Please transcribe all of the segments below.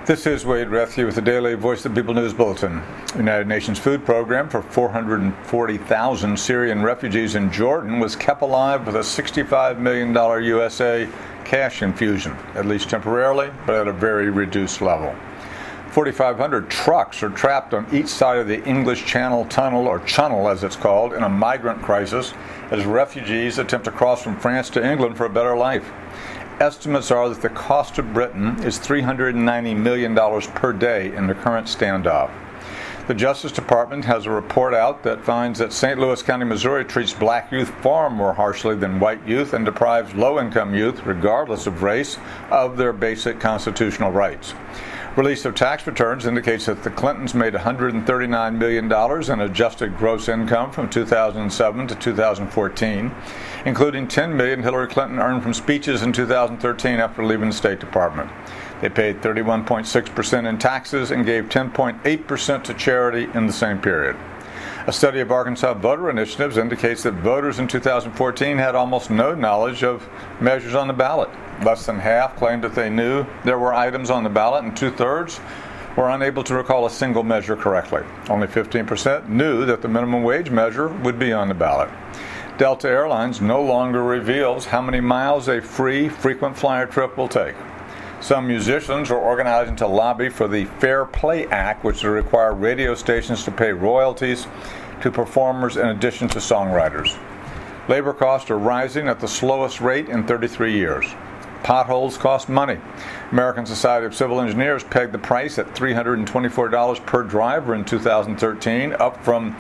This is Wade Rethke with the Daily Voice of the People News Bulletin. The United Nations Food Program for 440,000 Syrian refugees in Jordan was kept alive with a $65 million USA cash infusion, at least temporarily, but at a very reduced level. 4,500 trucks are trapped on each side of the English Channel Tunnel, or Channel as it's called, in a migrant crisis as refugees attempt to cross from France to England for a better life. Estimates are that the cost of Britain is $390 million per day in the current standoff. The Justice Department has a report out that finds that St. Louis County, Missouri treats black youth far more harshly than white youth and deprives low-income youth, regardless of race, of their basic constitutional rights. Release of tax returns indicates that the Clintons made $139 million in adjusted gross income from 2007 to 2014, including $10 million Hillary Clinton earned from speeches in 2013 after leaving the State Department. They paid 31.6% in taxes and gave 10.8% to charity in the same period. A study of Arkansas voter initiatives indicates that voters in 2014 had almost no knowledge of measures on the ballot. Less than half claimed that they knew there were items on the ballot, and two-thirds were unable to recall a single measure correctly. Only 15% knew that the minimum wage measure would be on the ballot. Delta Airlines no longer reveals how many miles a free frequent flyer trip will take. Some musicians are organizing to lobby for the Fair Play Act, which will require radio stations to pay royalties to performers in addition to songwriters. Labor costs are rising at the slowest rate in 33 years. Potholes cost money. American Society of Civil Engineers pegged the price at $324 per driver in 2013, up from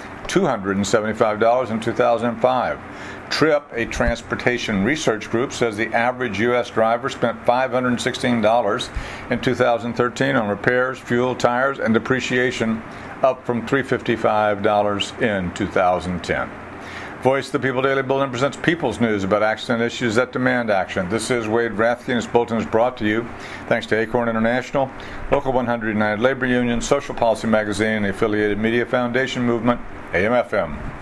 $275 in 2005. TRIP, a transportation research group, says the average U.S. driver spent $516 in 2013 on repairs, fuel, tires, and depreciation, up from $355 in 2010. Voice of the People Daily Bulletin presents People's News about accident issues that demand action. This is Wade Rethke, and this bulletin is brought to you thanks to Acorn International, Local 100 United Labor Union, Social Policy Magazine, and the affiliated Media Foundation Movement, AM/FM.